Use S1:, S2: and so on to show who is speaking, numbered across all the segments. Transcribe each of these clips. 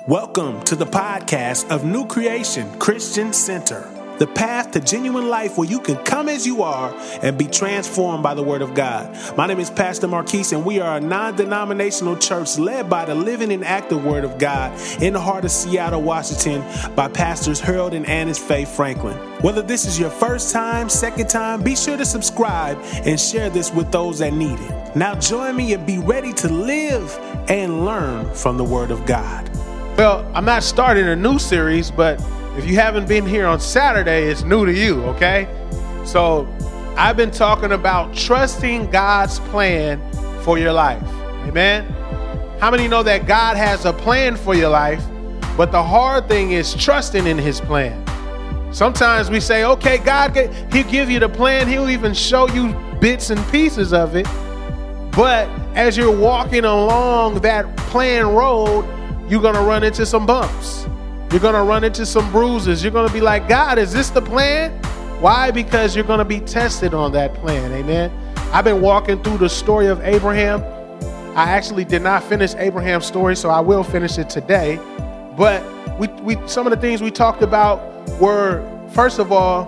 S1: Welcome to the podcast of New Creation Christian Center, the path to genuine life where you can come as you are and be transformed by the Word of God. My name is Pastor Marquise, and we are a non-denominational church led by the living and active Word of God in the heart of Seattle, Washington, by Pastors Harold and Annis Faye Franklin. Whether this is your first time, second time, be sure to subscribe and share this with those that need it. Now join me and be ready to live and learn from the Word of God.
S2: Well, I'm not starting a new series, but if you haven't been here on Saturday, it's new to you, okay? So I've been talking about trusting God's plan for your life. Amen? How many know that God has a plan for your life, but the hard thing is trusting in his plan? Sometimes we say, okay, God, he'll give you the plan. He'll even show you bits and pieces of it. But as you're walking along that planned road, you're going to run into some bumps. You're going to run into some bruises. You're going to be like, God, is this the plan? Why? Because you're going to be tested on that plan. Amen. I've been walking through the story of Abraham. I actually did not finish Abraham's story, so I will finish it today. But we some of the things we talked about were, first of all,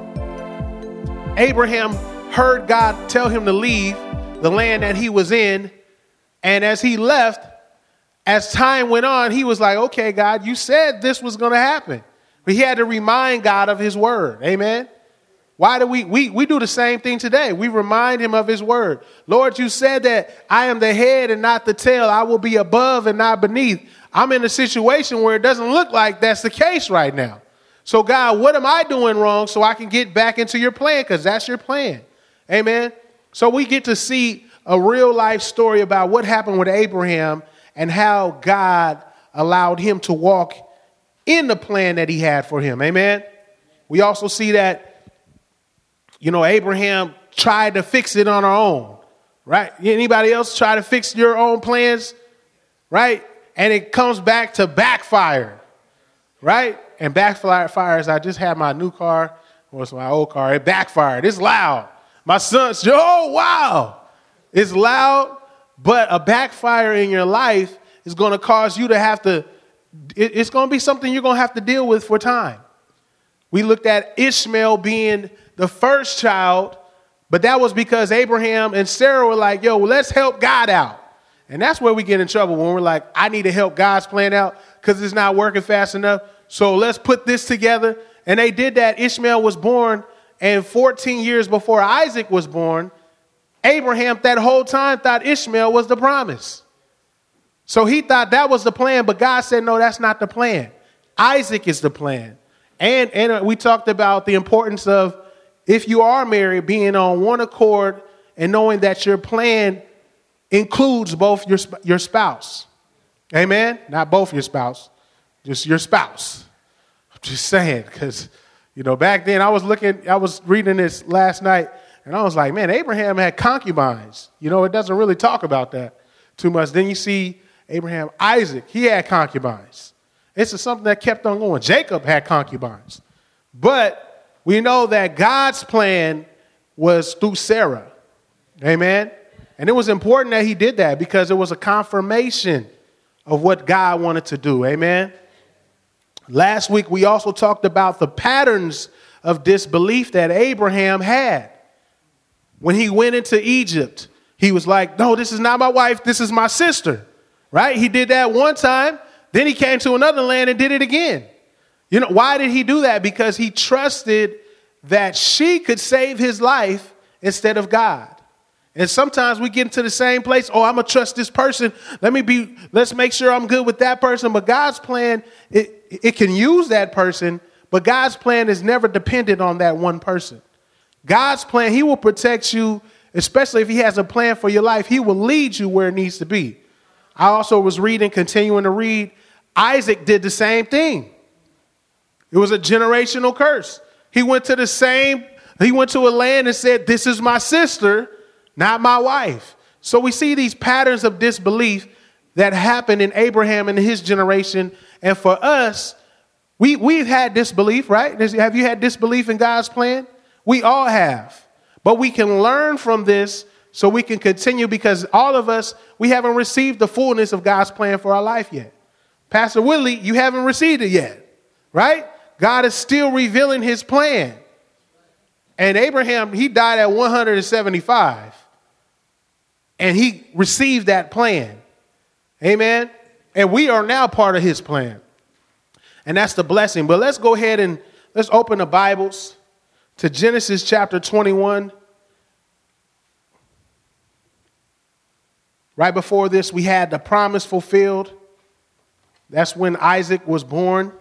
S2: Abraham heard God tell him to leave the land that he was in. And as he left, as time went on, he was like, okay, God, you said this was going to happen. But he had to remind God of his word. Amen. Why do we do the same thing today? We remind him of his word. Lord, you said that I am the head and not the tail. I will be above and not beneath. I'm in a situation where it doesn't look like that's the case right now. So God, what am I doing wrong so I can get back into your plan? Because that's your plan. Amen. So we get to see a real life story about what happened with Abraham and how God allowed him to walk in the plan that he had for him. Amen. We also see that, Abraham tried to fix it on her own, right? Anybody else try to fix your own plans, right? And it comes back to backfire, right? And backfires. I just had my new car, or it's my old car. It backfired. It's loud. My son's, oh, wow. It's loud. But a backfire in your life is going to cause you to have to, it's going to be something you're going to have to deal with for time. We looked at Ishmael being the first child, but that was because Abraham and Sarah were like, let's help God out. And that's where we get in trouble, when we're like, I need to help God's plan out because it's not working fast enough. So let's put this together. And they did that. Ishmael was born, and 14 years before Isaac was born, Abraham that whole time thought Ishmael was the promise. So he thought that was the plan, but God said, no, that's not the plan. Isaac is the plan. And we talked about the importance of, if you are married, being on one accord and knowing that your plan includes both your spouse. Amen? Not both your spouse, just your spouse. I'm just saying, because, back then I was reading this last night, and I was like, man, Abraham had concubines. It doesn't really talk about that too much. Then you see Abraham, Isaac, he had concubines. It's just something that kept on going. Jacob had concubines. But we know that God's plan was through Sarah. Amen. And it was important that he did that because it was a confirmation of what God wanted to do. Amen. Last week, we also talked about the patterns of disbelief that Abraham had. When he went into Egypt, he was like, no, this is not my wife. This is my sister, right? He did that one time. Then he came to another land and did it again. Why did he do that? Because he trusted that she could save his life instead of God. And sometimes we get into the same place. Oh, I'm going to trust this person. Let's make sure I'm good with that person. But God's plan, it can use that person, but God's plan is never dependent on that one person. God's plan, he will protect you, especially if he has a plan for your life. He will lead you where it needs to be. I also was continuing to read, Isaac did the same thing. It was a generational curse. He went to a land and said, this is my sister, not my wife. So we see these patterns of disbelief that happened in Abraham and his generation. And for us, we've had disbelief, right? Have you had disbelief in God's plan? We all have. But we can learn from this so we can continue, because all of us, we haven't received the fullness of God's plan for our life yet. Pastor Whitley, you haven't received it yet, right? God is still revealing his plan. And Abraham, he died at 175. And he received that plan. Amen. And we are now part of his plan. And that's the blessing. But let's go ahead and let's open the Bibles to Genesis chapter 21. Right before this, we had the promise fulfilled. That's when Isaac was born.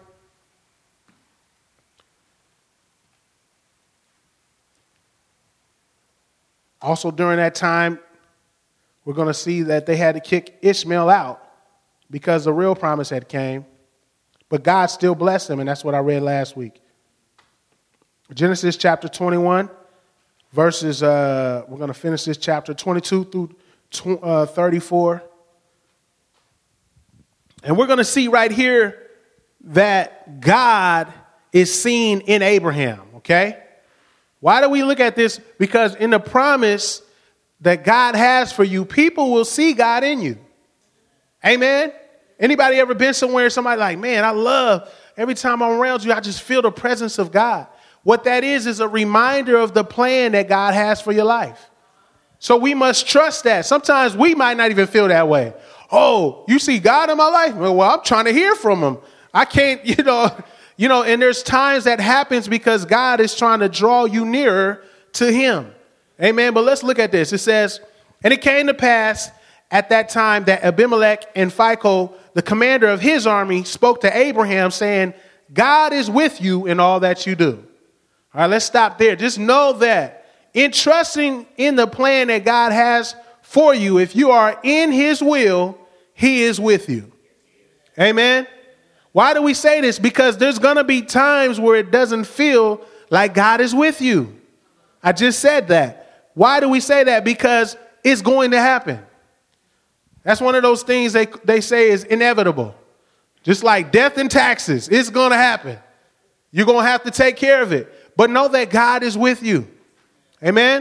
S2: Also during that time, we're going to see that they had to kick Ishmael out because the real promise had came. But God still blessed them, and that's what I read last week. Genesis chapter 21, verses, we're going to finish this chapter 22 through 34. And we're going to see right here that God is seen in Abraham, okay? Why do we look at this? Because in the promise that God has for you, people will see God in you. Amen? Anybody ever been somewhere, somebody like, man, I love, every time I'm around you, I just feel the presence of God. What that is a reminder of the plan that God has for your life. So we must trust that. Sometimes we might not even feel that way. Oh, you see God in my life? Well, I'm trying to hear from him. I can't, and there's times that happens because God is trying to draw you nearer to him. Amen. But let's look at this. It says, and it came to pass at that time that Abimelech and Phicol, the commander of his army, spoke to Abraham saying, God is with you in all that you do. All right, let's stop there. Just know that in trusting in the plan that God has for you, if you are in his will, he is with you. Amen. Why do we say this? Because there's going to be times where it doesn't feel like God is with you. I just said that. Why do we say that? Because it's going to happen. That's one of those things they say is inevitable. Just like death and taxes, it's going to happen. You're going to have to take care of it. But know that God is with you. Amen.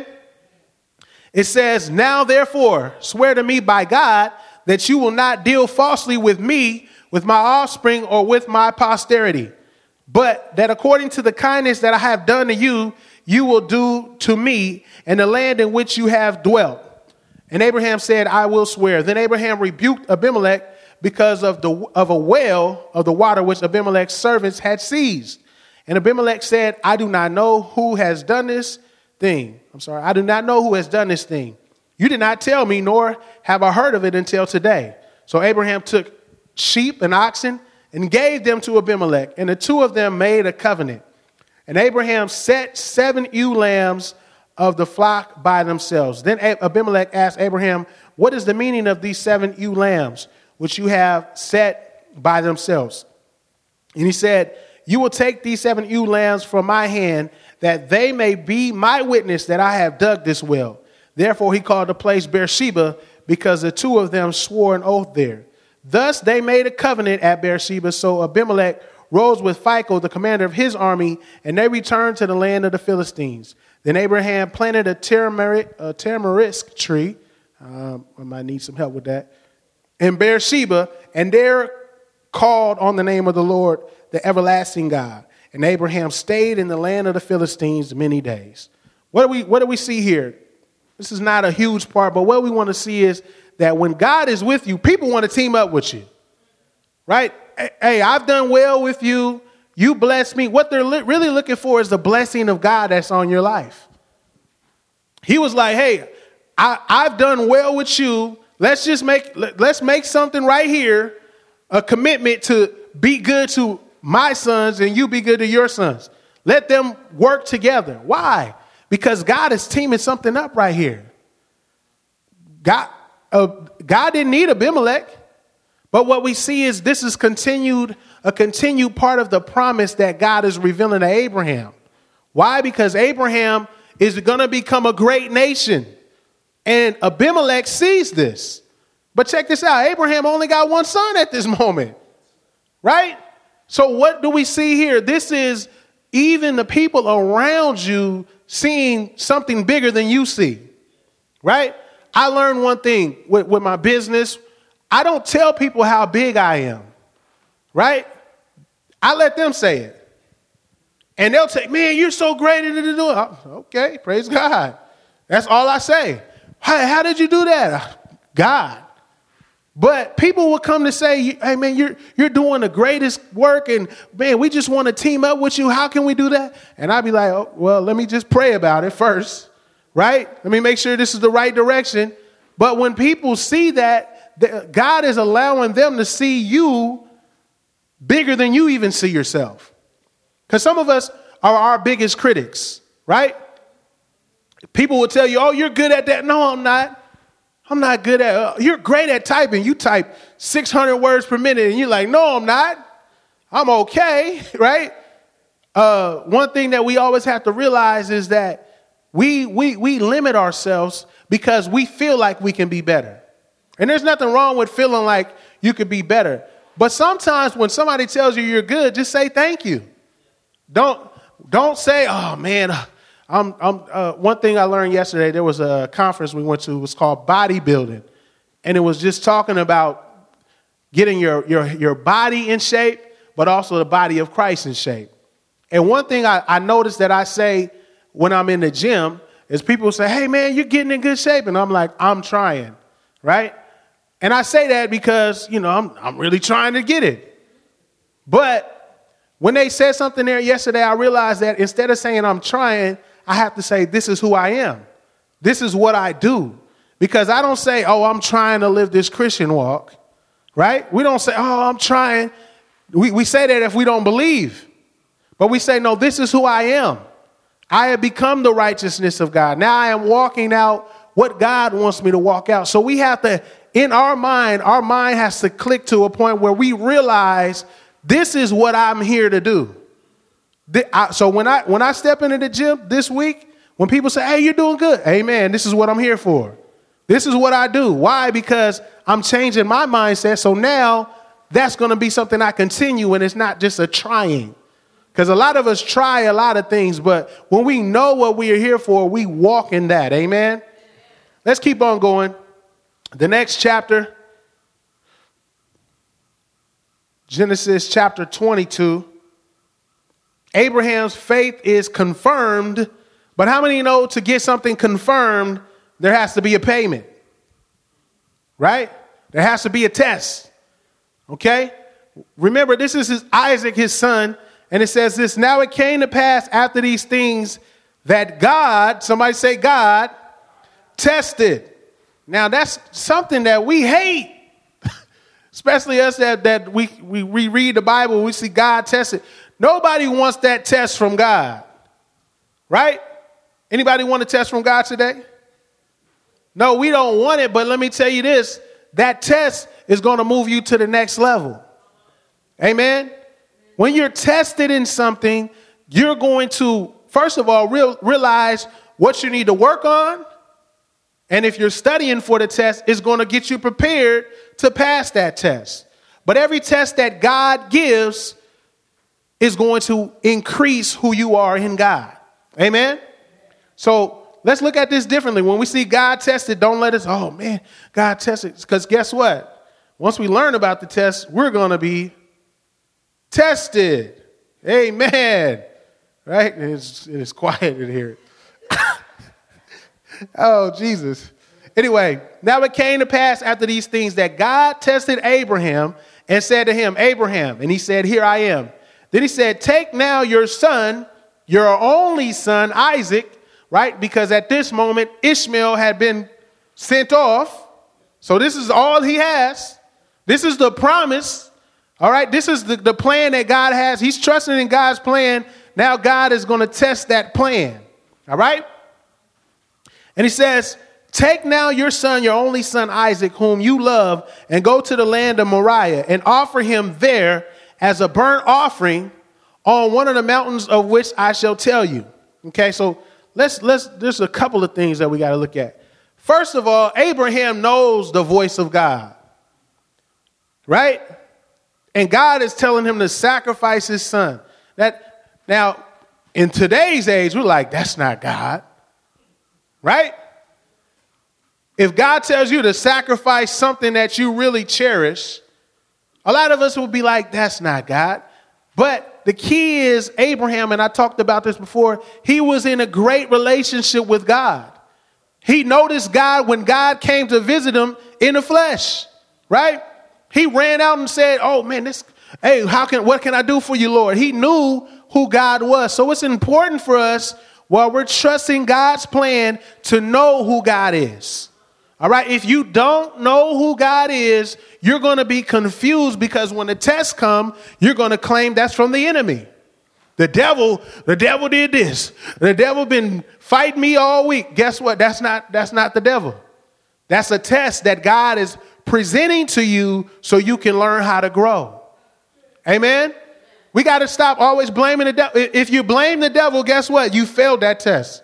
S2: It says, now therefore, swear to me by God that you will not deal falsely with me, with my offspring, or with my posterity, but that according to the kindness that I have done to you, you will do to me and the land in which you have dwelt. And Abraham said, I will swear. Then Abraham rebuked Abimelech because of a well of the water which Abimelech's servants had seized. And Abimelech said, I do not know who has done this thing. I do not know who has done this thing. You did not tell me, nor have I heard of it until today. So Abraham took sheep and oxen and gave them to Abimelech, and the two of them made a covenant. And Abraham set 7 ewe lambs of the flock by themselves. Then Abimelech asked Abraham, what is the meaning of these 7 ewe lambs which you have set by themselves? And he said, you will take these 7 ewe lambs from my hand, that they may be my witness that I have dug this well. Therefore he called the place Beersheba, because the two of them swore an oath there. Thus they made a covenant at Beersheba. So Abimelech rose with Phicol, the commander of his army, and they returned to the land of the Philistines. Then Abraham planted a tamarisk tree. I might need some help with that. In Beersheba, and there called on the name of the Lord, the everlasting God. And Abraham stayed in the land of the Philistines many days. What do we see here? This is not a huge part, but what we want to see is that when God is with you, people want to team up with you, right? Hey, I've done well with you. You blessed me. What they're really looking for is the blessing of God that's on your life. He was like, hey, I've done well with you. Let's make something right here, a commitment to be good to my sons and you be good to your sons. Let them work together. Why? Because God is teaming something up right here. God didn't need Abimelech, but what we see is this is a continued part of the promise that God is revealing to Abraham. Why? Because Abraham is going to become a great nation, and Abimelech sees this. But check this out. Abraham only got one son at this moment, right? So what do we see here? This is even the people around you seeing something bigger than you see, right? I learned one thing with my business. I don't tell people how big I am. right? I let them say it. And they'll say, man, you're so great at it. Okay, praise God. That's all I say. How did you do that? God. But people will come to say, hey, man, you're doing the greatest work. And, man, we just want to team up with you. How can we do that? And I'd be like, oh, well, let me just pray about it first, right? Let me make sure this is the right direction. But when people see that, God is allowing them to see you bigger than you even see yourself. Because some of us are our biggest critics, right? People will tell you, oh, you're good at that. No, I'm not. I'm not good at, you're great at typing. You type 600 words per minute and you're like, no, I'm not. I'm okay, right? One thing that we always have to realize is that we limit ourselves because we feel like we can be better. And there's nothing wrong with feeling like you could be better. But sometimes when somebody tells you you're good, just say thank you. Don't say, oh, man, one thing I learned yesterday, there was a conference we went to, it was called bodybuilding. And it was just talking about getting your body in shape, but also the body of Christ in shape. And one thing I noticed that I say when I'm in the gym is people say, hey, man, you're getting in good shape. And I'm like, I'm trying, right? And I say that because, I'm really trying to get it. But when they said something there yesterday, I realized that instead of saying I'm trying, I have to say, this is who I am. This is what I do. Because I don't say, oh, I'm trying to live this Christian walk, right? We don't say, oh, I'm trying. We say that if we don't believe. But we say, no, this is who I am. I have become the righteousness of God. Now I am walking out what God wants me to walk out. So we have to, in our mind has to click to a point where we realize this is what I'm here to do. So when I step into the gym this week, when people say, hey, you're doing good. Amen. This is what I'm here for. This is what I do. Why? Because I'm changing my mindset. So now that's going to be something I continue, and it's not just a trying. Because a lot of us try a lot of things, but when we know what we are here for, we walk in that. Amen. Let's keep on going. The next chapter, Genesis chapter 22. Abraham's faith is confirmed, but how many know to get something confirmed, there has to be a payment, right? There has to be a test, okay? Remember, this is Isaac, his son, and it says this, now it came to pass after these things that God, somebody say God, tested. Now that's something that we hate, especially us that we read the Bible, we see God tested. Nobody wants that test from God, right? Anybody want a test from God today? No, we don't want it, but let me tell you this, that test is going to move you to the next level. Amen? When you're tested in something, you're going to, first of all, realize what you need to work on. And if you're studying for the test, it's going to get you prepared to pass that test. But every test that God gives is going to increase who you are in God. Amen? So let's look at this differently. When we see God tested, don't let us, oh man, God tested. Because guess what? Once we learn about the test, we're going to be tested. Amen. Right? It's quiet in here. Oh, Jesus. Anyway, now it came to pass after these things that God tested Abraham and said to him, Abraham, and he said, here I am. Then he said, take now your son, your only son, Isaac, right? Because at this moment, Ishmael had been sent off. So this is all he has. This is the promise. All right. This is the plan that God has. He's trusting in God's plan. Now God is going to test that plan. All right. And he says, take now your son, your only son, Isaac, whom you love, and go to the land of Moriah and offer him there as a burnt offering on one of the mountains of which I shall tell you. Okay, so there's a couple of things that we got to look at. First of all, Abraham knows the voice of God, right? And God is telling him to sacrifice his son. Now, in today's age, we're like, that's not God, right? If God tells you to sacrifice something that you really cherish, A lot of us will be like, that's not God. But the key is Abraham, and I talked about this before, he was in a great relationship with God. He noticed God when God came to visit him in the flesh, right? He ran out and said, oh man, what can I do for you, Lord? He knew who God was. So it's important for us while we're trusting God's plan to know who God is. All right. If you don't know who God is, you're going to be confused because when the tests come, you're going to claim that's from the enemy. The devil did this. The devil been fighting me all week. Guess what? That's not the devil. That's a test that God is presenting to you so you can learn how to grow. Amen. We got to stop always blaming the devil. If you blame the devil, guess what? You failed that test.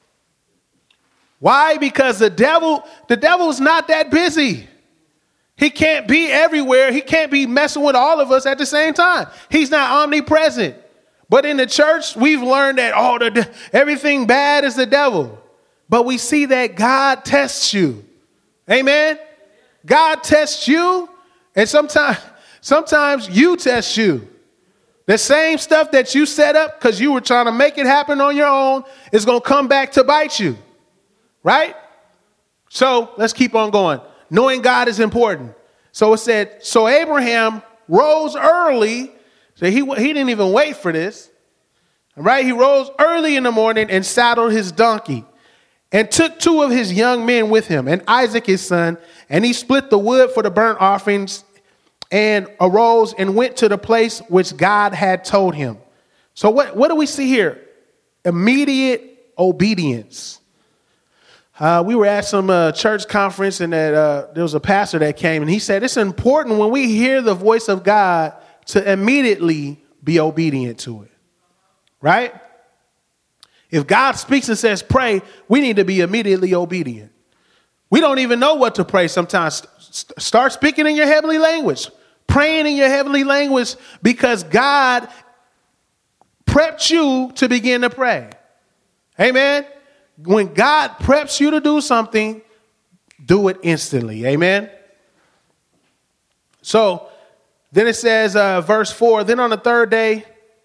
S2: Why? Because the devil's not that busy. He can't be everywhere. He can't be messing with all of us at the same time. He's not omnipresent. But in the church, we've learned that everything bad is the devil. But we see that God tests you. Amen. God tests you, and sometimes you test you. The same stuff that you set up because you were trying to make it happen on your own is going to come back to bite you. Right? So let's keep on going. Knowing God is important. So it said, so Abraham rose early. So he didn't even wait for this. All right? He rose early in the morning and saddled his donkey and took 2 of his young men with him and Isaac his son. And he split the wood for the burnt offerings and arose and went to the place which God had told him. So what do we see here? Immediate obedience. We were at some church conference and there was a pastor that came and he said, it's important when we hear the voice of God to immediately be obedient to it. Right? If God speaks and says, pray, we need to be immediately obedient. We don't even know what to pray sometimes. Start speaking in your heavenly language, praying in your heavenly language because God prepped you to begin to pray. Amen. When God preps you to do something, do it instantly. Amen. So then it says, verse 4, then on the 3rd day,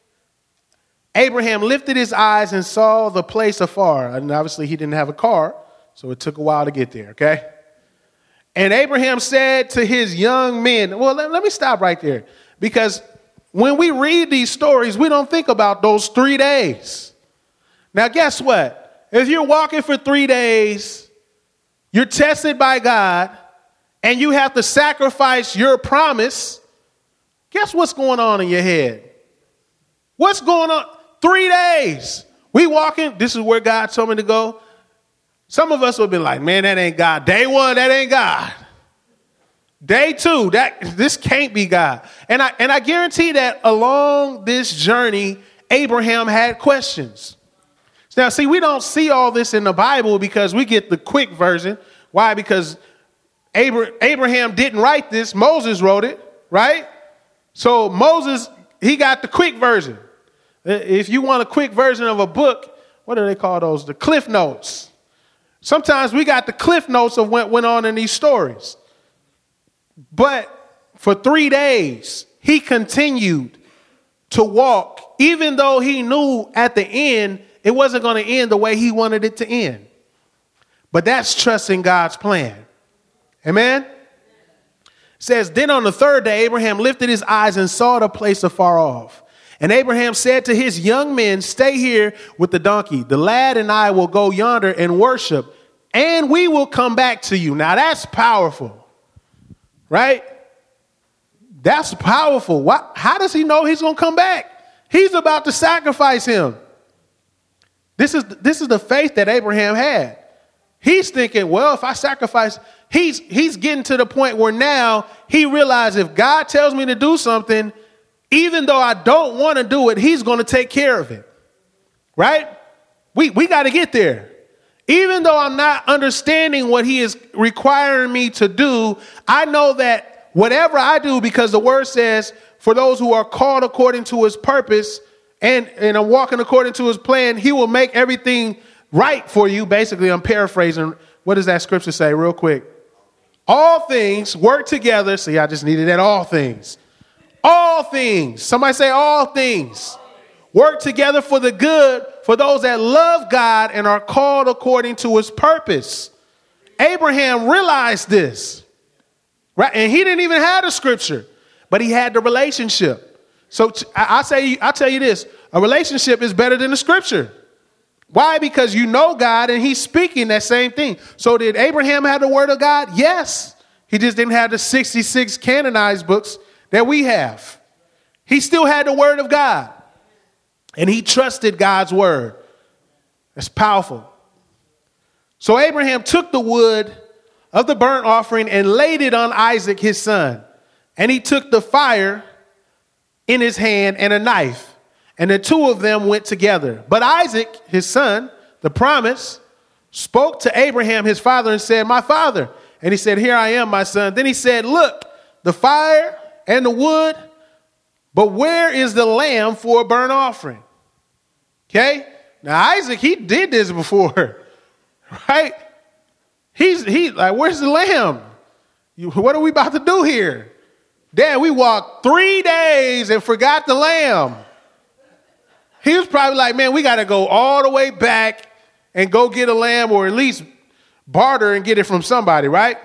S2: Abraham lifted his eyes and saw the place afar. And obviously he didn't have a car, so it took a while to get there. Okay. And Abraham said to his young men, well, let me stop right there, because when we read these stories, we don't think about those 3 days. Now, guess what? If you're walking for 3 days, you're tested by God, and you have to sacrifice your promise, guess what's going on in your head? What's going on? 3 days. We walking. This is where God told me to go. Some of us will be like, man, that ain't God. Day 1, that ain't God. Day 2, this can't be God. And I guarantee that along this journey, Abraham had questions. Now, see, we don't see all this in the Bible because we get the quick version. Why? Because Abraham didn't write this. Moses wrote it, right? So Moses, he got the quick version. If you want a quick version of a book, what do they call those? The Cliff Notes. Sometimes we got the Cliff Notes of what went on in these stories. But for 3 days, he continued to walk, even though he knew at the end it wasn't going to end the way he wanted it to end. But that's trusting God's plan. Amen? It says, then on the 3rd day, Abraham lifted his eyes and saw the place afar off. And Abraham said to his young men, stay here with the donkey. The lad and I will go yonder and worship, and we will come back to you. Now that's powerful, right? That's powerful. How does he know he's going to come back? He's about to sacrifice him. This is the faith that Abraham had. He's thinking, well, if I sacrifice, he's getting to the point where now he realizes if God tells me to do something, even though I don't want to do it, he's going to take care of it. Right? We got to get there. Even though I'm not understanding what he is requiring me to do, I know that whatever I do, because the word says, for those who are called according to his purpose, and I'm walking according to his plan, he will make everything right for you. Basically, I'm paraphrasing. What does that scripture say real quick? All things work together. See, I just needed that all things. all things, somebody say all things, work together for the good for those that love God and are called according to his purpose. Abraham realized this, right? And he didn't even have the scripture, but he had the relationship. So I tell you this, a relationship is better than the scripture. Why? Because you know God and he's speaking that same thing. So did Abraham have the word of God? Yes. He just didn't have the 66 canonized books that we have. He still had the word of God. And he trusted God's word. That's powerful. So Abraham took the wood of the burnt offering and laid it on Isaac, his son. And he took the fire in his hand and a knife. And the two of them went together. But Isaac, his son, the promise, spoke to Abraham, his father, and said, my father. And he said, here I am, my son. Then he said, look, the fire and the wood, but where is the lamb for a burnt offering? Okay. Now Isaac, he did this before, right? He's like, where's the lamb? What are we about to do here? Dad, we walked 3 days and forgot the lamb. He was probably like, man, we got to go all the way back and go get a lamb, or at least barter and get it from somebody, right?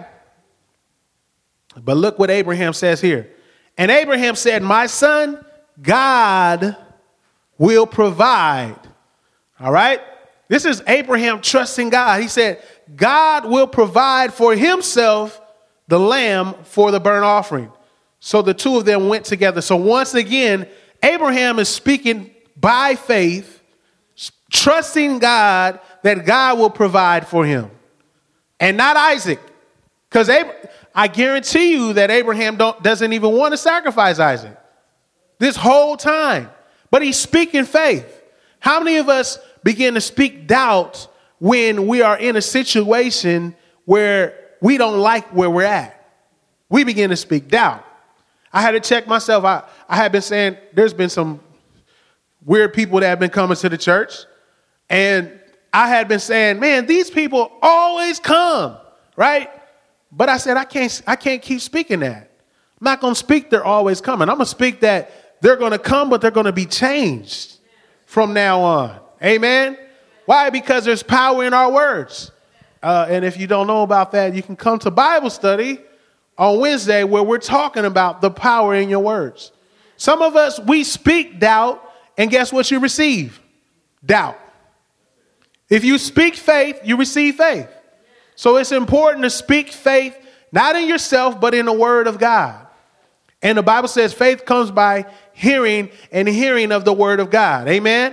S2: But look what Abraham says here. And Abraham said, my son, God will provide. All right. This is Abraham trusting God. He said, God will provide for himself the lamb for the burnt offering. So the two of them went together. So once again, Abraham is speaking by faith, trusting God that God will provide for him, and not Isaac. Because I guarantee you that Abraham doesn't even want to sacrifice Isaac this whole time. But he's speaking faith. How many of us begin to speak doubt when we are in a situation where we don't like where we're at? We begin to speak doubt. I had to check myself. I had been saying there's been some weird people that have been coming to the church. And I had been saying, man, these people always come, right? But I said, I can't keep speaking that. I'm not going to speak they're always coming. I'm going to speak that they're going to come, but they're going to be changed from now on. Amen. Why? Because there's power in our words. And if you don't know about that, you can come to Bible study on Wednesday where we're talking about the power in your words. Some of us, we speak doubt, and guess what you receive? Doubt. If you speak faith, you receive faith. So it's important to speak faith, not in yourself, but in the word of God. And the Bible says faith comes by hearing, and hearing of the word of God. Amen.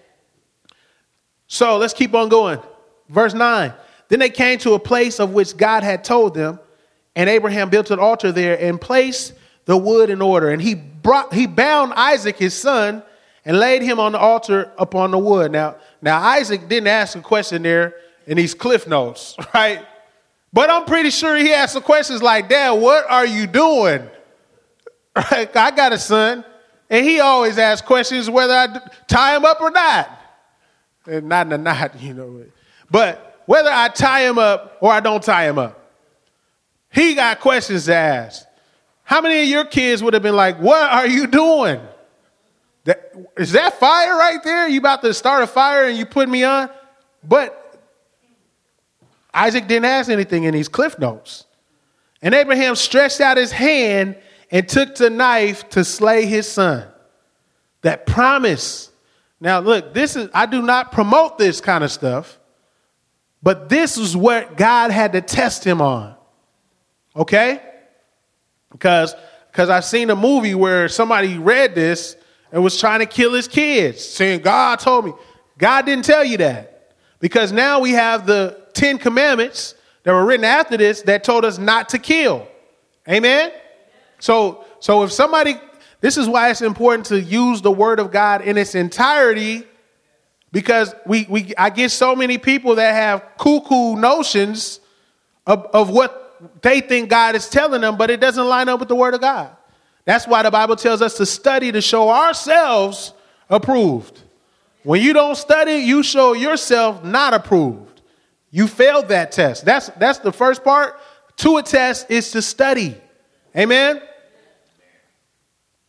S2: So let's keep on going. Verse 9. Then they came to a place of which God had told them, and Abraham built an altar there and placed the wood in order. And he bound Isaac, his son, and laid him on the altar upon the wood. Now Isaac didn't ask a question there in these cliff notes, right? But I'm pretty sure he asked some questions like, Dad, what are you doing? Right? I got a son, and he always asks questions whether I tie him up or not. And not, you know. But whether I tie him up or I don't tie him up, he got questions to ask. How many of your kids would have been like, what are you doing? Is that fire right there? You about to start a fire and you put me on? But Isaac didn't ask anything in these cliff notes. And Abraham stretched out his hand and took the knife to slay his son. That promise. Now, look, I do not promote this kind of stuff, but this is what God had to test him on. Okay? Because I've seen a movie where somebody read this and was trying to kill his kids, saying, God told me. God didn't tell you that. Because now we have the 10 commandments that were written after this that told us not to kill. Amen? So if somebody, this is why it's important to use the word of God in its entirety, because I get so many people that have cuckoo notions of what they think God is telling them, but it doesn't line up with the word of God. That's why the Bible tells us to study to show ourselves approved. When you don't study, you show yourself not approved. You failed that test. That's the first part to a test is to study. Amen.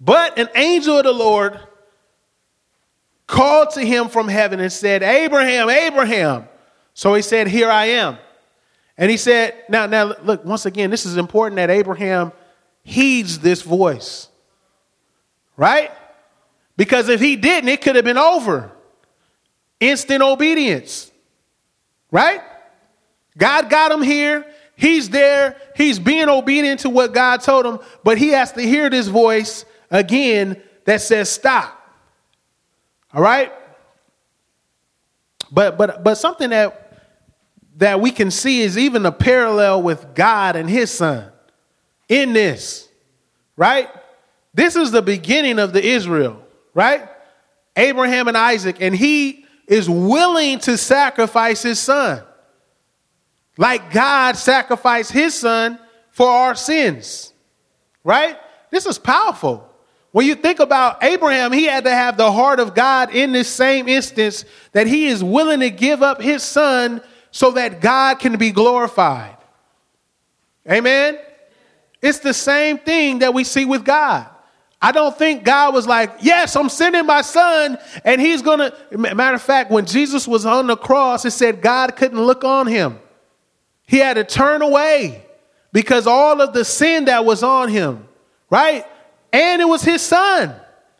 S2: But an angel of the Lord called to him from heaven and said, Abraham, Abraham. So he said, here I am. And he said, now look, once again, this is important that Abraham heeds this voice, right? Because if he didn't, it could have been over. Instant obedience, right? God got him here. He's there. He's being obedient to what God told him, but he has to hear this voice again that says stop. All right? But something that we can see is even a parallel with God and his son in this, right? This is the beginning of the Israel, right? Abraham and Isaac, and he is willing to sacrifice his son. Like God sacrificed his son for our sins, right? This is powerful. When you think about Abraham, he had to have the heart of God in this same instance that he is willing to give up his son so that God can be glorified. Amen. It's the same thing that we see with God. I don't think God was like, yes, I'm sending my son and he's going to. Matter of fact, when Jesus was on the cross, it said God couldn't look on him. He had to turn away because all of the sin that was on him, right? And it was his son.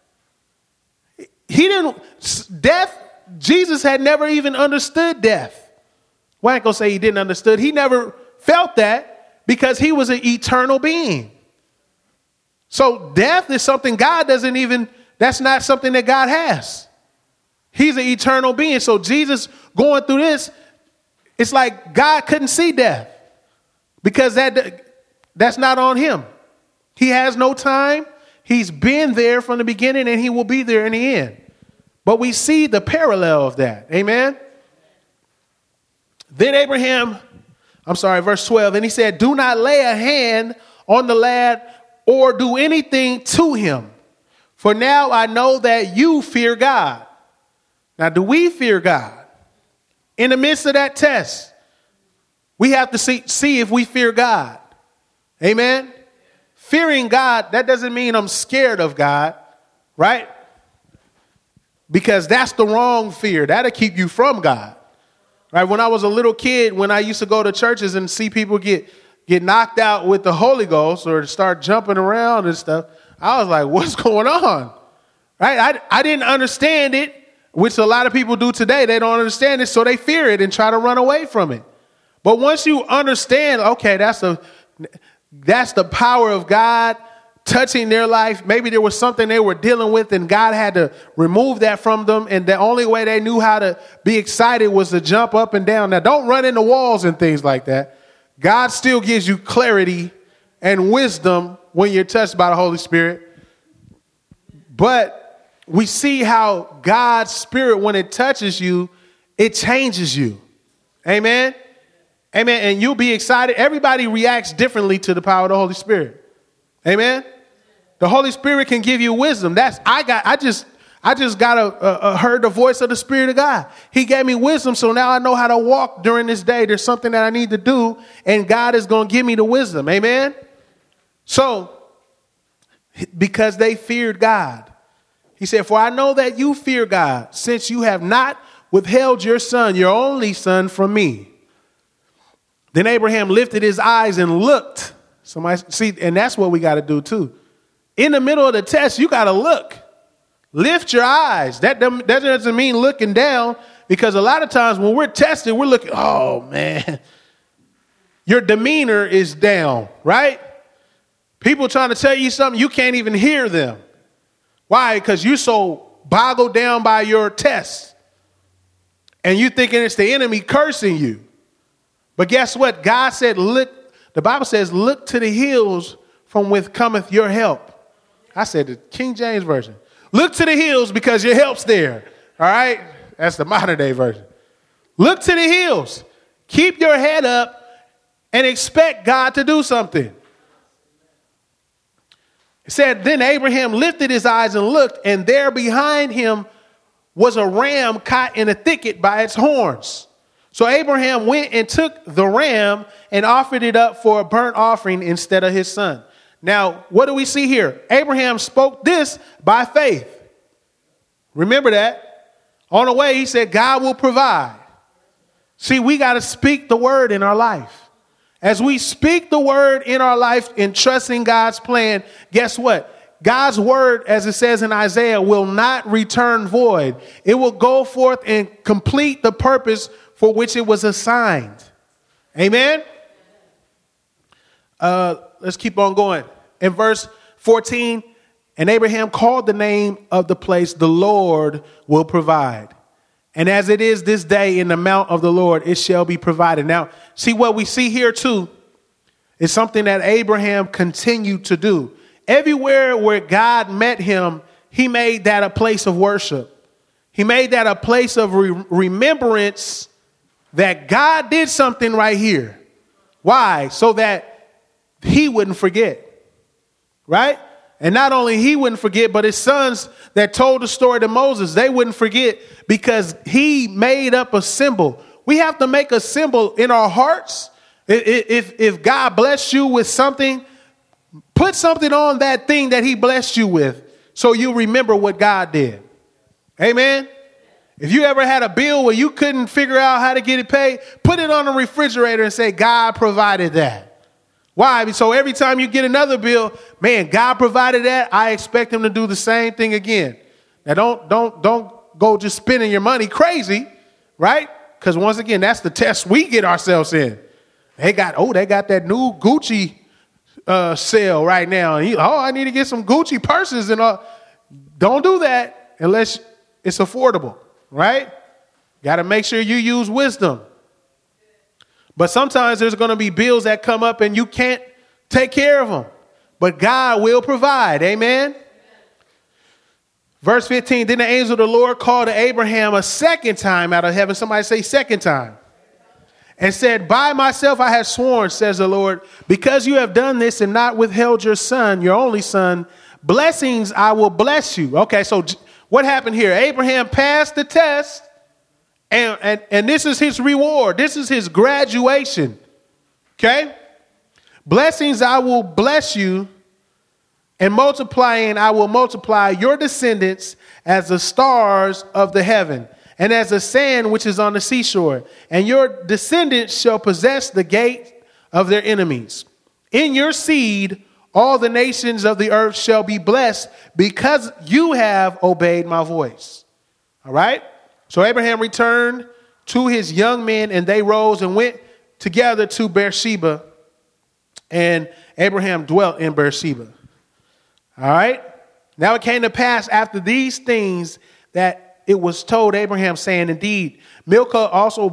S2: Jesus had never even understood death. Well, I ain't gonna say he didn't understood. He never felt that because he was an eternal being. So death is something God doesn't even, that's not something that God has. He's an eternal being. So Jesus going through this, it's like God couldn't see death because that's not on him. He has no time. He's been there from the beginning and he will be there in the end. But we see the parallel of that. Amen. Then verse 12. And he said, do not lay a hand on the lad or do anything to him. For now I know that you fear God. Now, do we fear God? In the midst of that test, we have to see if we fear God. Amen. Fearing God, that doesn't mean I'm scared of God, right? Because that's the wrong fear. That'll keep you from God. Right? When I was a little kid, when I used to go to churches and see people get knocked out with the Holy Ghost or start jumping around and stuff, I was like, what's going on? Right? I didn't understand it, which a lot of people do today. They don't understand it, so they fear it and try to run away from it. But once you understand, okay, that's the power of God touching their life. Maybe there was something they were dealing with and God had to remove that from them. And the only way they knew how to be excited was to jump up and down. Now, don't run into walls and things like that. God still gives you clarity and wisdom when you're touched by the Holy Spirit. But we see how God's Spirit, when it touches you, it changes you. Amen. Amen. And you'll be excited. Everybody reacts differently to the power of the Holy Spirit. Amen. The Holy Spirit can give you wisdom. I just heard the voice of the Spirit of God. He gave me wisdom. So now I know how to walk during this day. There's something that I need to do and God is going to give me the wisdom. Amen. So because they feared God, he said, for I know that you fear God, since you have not withheld your son, your only son, from me. Then Abraham lifted his eyes and looked. Somebody see, and that's what we got to do too. In the middle of the test, you got to look. Lift your eyes. That doesn't mean looking down, because a lot of times when we're tested, we're looking, oh man, your demeanor is down, right? People trying to tell you something, you can't even hear them. Why? Because you're so boggled down by your test. And you thinking it's the enemy cursing you. But guess what? God said, look, the Bible says, look to the hills from whence cometh your help. I said the King James Version. Look to the hills because your help's there. All right? That's the modern day version. Look to the hills. Keep your head up and expect God to do something. It said, then Abraham lifted his eyes and looked, and there behind him was a ram caught in a thicket by its horns. So Abraham went and took the ram and offered it up for a burnt offering instead of his son. Now, what do we see here? Abraham spoke this by faith. Remember that. On the way, he said, God will provide. See, we got to speak the word in our life. As we speak the word in our life and trusting God's plan, guess what? God's word, as it says in Isaiah, will not return void. It will go forth and complete the purpose for which it was assigned. Amen. Let's keep on going. In verse 14, and Abraham called the name of the place, the Lord will provide. And as it is this day in the mount of the Lord, it shall be provided. Now, see what we see here too is something that Abraham continued to do. Everywhere where God met him, he made that a place of worship. He made that a place of remembrance that God did something right here. Why? So that he wouldn't forget. Right? And not only he wouldn't forget, but his sons that told the story to Moses, they wouldn't forget because he made up a symbol. We have to make a symbol in our hearts. If God blessed you with something, put something on that thing that he blessed you with so you remember what God did. Amen. If you ever had a bill where you couldn't figure out how to get it paid, put it on the refrigerator and say, God provided that. Why? So every time you get another bill, man, God provided that. I expect him to do the same thing again. Now, don't go just spending your money crazy, right? Because once again, that's the test we get ourselves in. They got that new Gucci sale right now. And I need to get some Gucci purses and all. Don't do that unless it's affordable, right? Got to make sure you use wisdom. But sometimes there's going to be bills that come up and you can't take care of them. But God will provide. Amen. Verse 15, then the angel of the Lord called to Abraham a second time out of heaven. Somebody say second time. And said, by myself I have sworn, says the Lord, because you have done this and not withheld your son, your only son, blessings I will bless you. Okay, so what happened here? Abraham passed the test. And this is his reward. This is his graduation. Okay? Blessings I will bless you, and multiplying I will multiply your descendants as the stars of the heaven and as the sand which is on the seashore. And your descendants shall possess the gate of their enemies. In your seed all the nations of the earth shall be blessed because you have obeyed my voice. All right? So Abraham returned to his young men, and they rose and went together to Beersheba, and Abraham dwelt in Beersheba. All right. Now it came to pass after these things that it was told Abraham, saying, indeed, Milcah also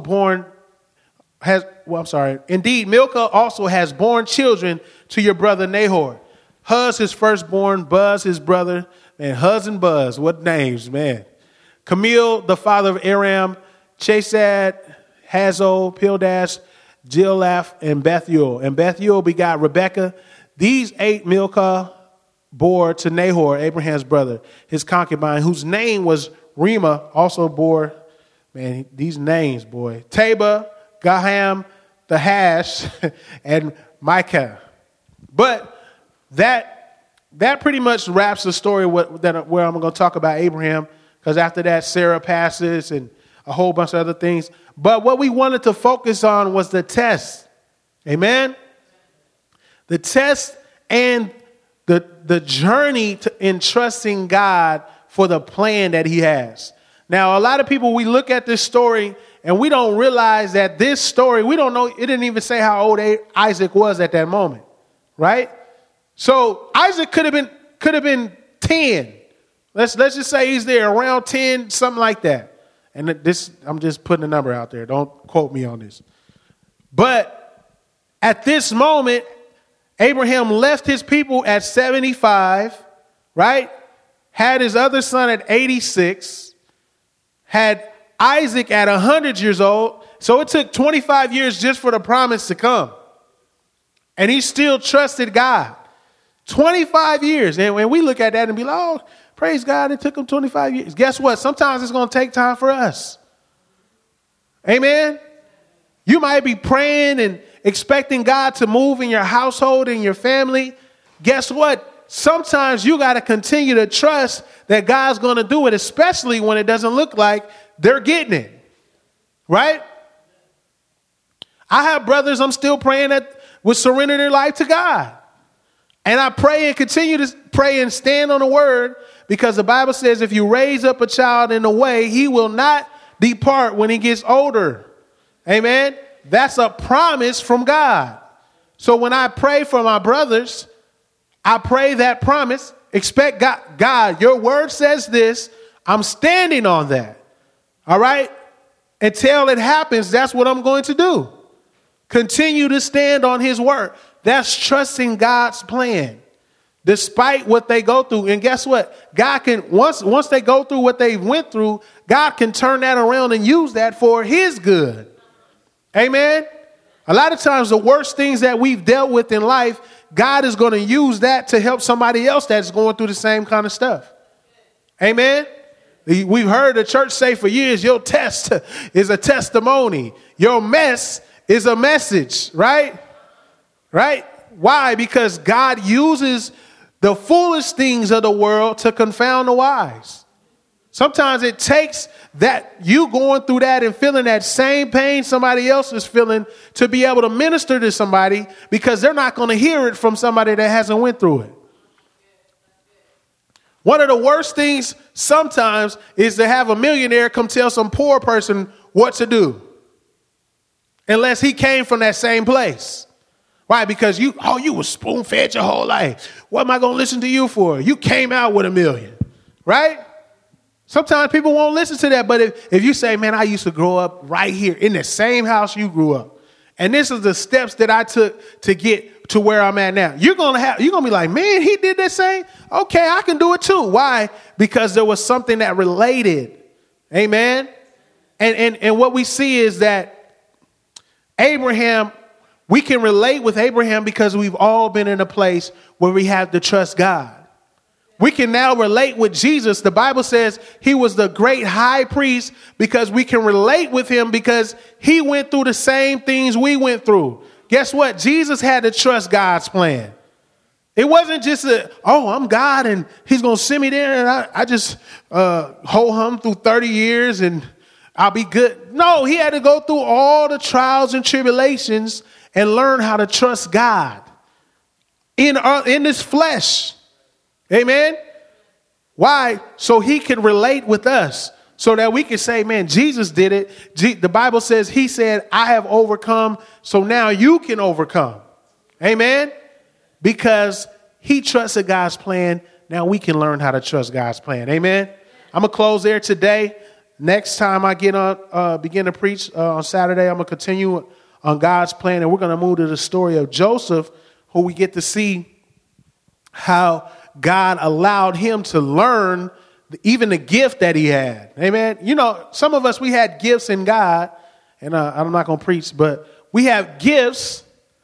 S2: has borne children to your brother Nahor. Huz his firstborn, Buz his brother, and Huz and Buz. What names, man. Camille, the father of Aram, Chesed, Hazo, Pildash, Jilaph, and Bethuel. And Bethuel begot Rebekah. These 8 Milcah bore to Nahor, Abraham's brother, his concubine, whose name was Reumah, also bore, man, these names, boy, Tabah, Gaham, the Hash, and Micah. But that pretty much wraps the story where I'm going to talk about Abraham. Because after that, Sarah passes and a whole bunch of other things. But what we wanted to focus on was the test. Amen? The test and the journey in trusting God for the plan that he has. Now, a lot of people, we look at this story and we don't realize that this story, we don't know, it didn't even say how old Isaac was at that moment. Right? So Isaac could have been 10. Let's just say he's there around 10, something like that. And this, I'm just putting a number out there. Don't quote me on this. But at this moment, Abraham left his people at 75, right? Had his other son at 86, had Isaac at 100 years old. So it took 25 years just for the promise to come. And he still trusted God. 25 years. And when we look at that and be like, oh, praise God, it took him 25 years. Guess what? Sometimes it's going to take time for us. Amen? You might be praying and expecting God to move in your household and your family, guess what? Sometimes you got to continue to trust that God's going to do it, especially when it doesn't look like they're getting it. Right? I have brothers I'm still praying that would surrender their life to God. And I pray and continue to pray and stand on the word, because the Bible says if you raise up a child in the way, he will not depart when he gets older. Amen. That's a promise from God. So when I pray for my brothers, I pray that promise. Expect God, your word says this. I'm standing on that. All right. Until it happens, that's what I'm going to do. Continue to stand on his word. That's trusting God's plan, despite what they go through. And guess what? God can, once they go through what they went through, God can turn that around and use that for his good. Amen. A lot of times the worst things that we've dealt with in life, God is going to use that to help somebody else that's going through the same kind of stuff. Amen. We've heard the church say for years, your test is a testimony. Your mess is a message, right? Right? Why? Because God uses the foolish things of the world to confound the wise. Sometimes it takes that you going through that and feeling that same pain somebody else is feeling to be able to minister to somebody, because they're not going to hear it from somebody that hasn't went through it. One of the worst things sometimes is to have a millionaire come tell some poor person what to do, unless he came from that same place. Why? Because you were spoon-fed your whole life. What am I going to listen to you for? You came out with $1 million, right? Sometimes people won't listen to that. But if you say, man, I used to grow up right here in the same house you grew up, and this is the steps that I took to get to where I'm at now, you're going to be like, man, he did that same. Okay, I can do it too. Why? Because there was something that related. Amen. And what we see is that Abraham, we can relate with Abraham because we've all been in a place where we have to trust God. We can now relate with Jesus. The Bible says he was the great high priest because we can relate with him because he went through the same things we went through. Guess what? Jesus had to trust God's plan. It wasn't just I'm God and he's going to send me there and I just ho-hum through 30 years and I'll be good. No, he had to go through all the trials and tribulations and learn how to trust God in this flesh. Amen. Why? So he can relate with us, so that we can say, man, Jesus did it. The Bible says he said, I have overcome. So now you can overcome. Amen. Because he trusted God's plan. Now we can learn how to trust God's plan. Amen. I'm going to close there today. Next time I begin to preach on Saturday, I'm going to continue on God's plan. And we're going to move to the story of Joseph, who we get to see how God allowed him to learn even the gift that he had. Amen. You know, some of us, we had gifts in God, and I'm not going to preach, but we have gifts,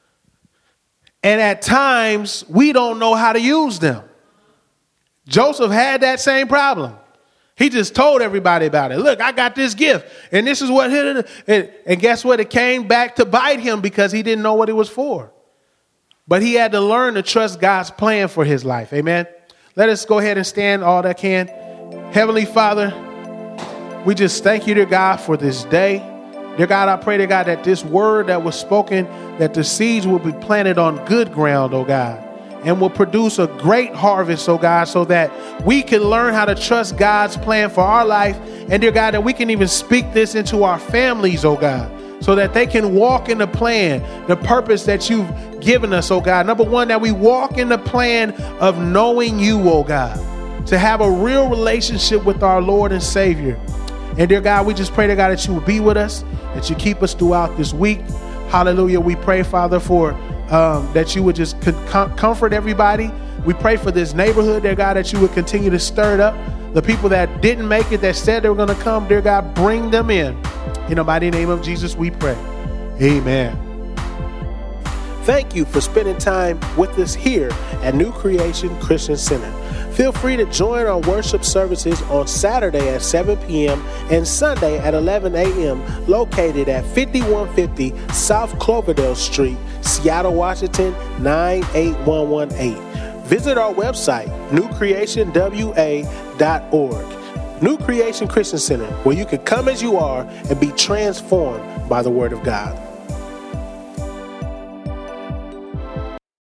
S2: and at times we don't know how to use them. Joseph had that same problem. He just told everybody about it. Look, I got this gift, and this is what hit it. And guess what? It came back to bite him because he didn't know what it was for. But he had to learn to trust God's plan for his life. Amen. Let us go ahead and stand all that can. Heavenly Father, we just thank you, dear God, for this day. Dear God, I pray, dear God, that this word that was spoken, that the seeds will be planted on good ground, oh God, and will produce a great harvest, oh God, so that we can learn how to trust God's plan for our life. And dear God, that we can even speak this into our families, oh God, so that they can walk in the plan, the purpose that you've given us, oh God. Number one, that we walk in the plan of knowing you, oh God, to have a real relationship with our Lord and Savior. And dear God, we just pray, dear God, that you will be with us, that you keep us throughout this week. Hallelujah. We pray, Father, for that you would just comfort everybody. We pray for this neighborhood, dear God, that you would continue to stir it up. The people that didn't make it, that said they were going to come, dear God, bring them in. In the mighty name of Jesus, we pray. Amen. Thank you for spending time with us here at New Creation Christian Center. Feel free to join our worship services on Saturday at 7 p.m. and Sunday at 11 a.m. located at 5150 South Cloverdale Street, Seattle, Washington, 98118.
S1: visit our website, newcreationwa.org. New Creation Christian Center, where you can come as you are and be transformed by the Word of God.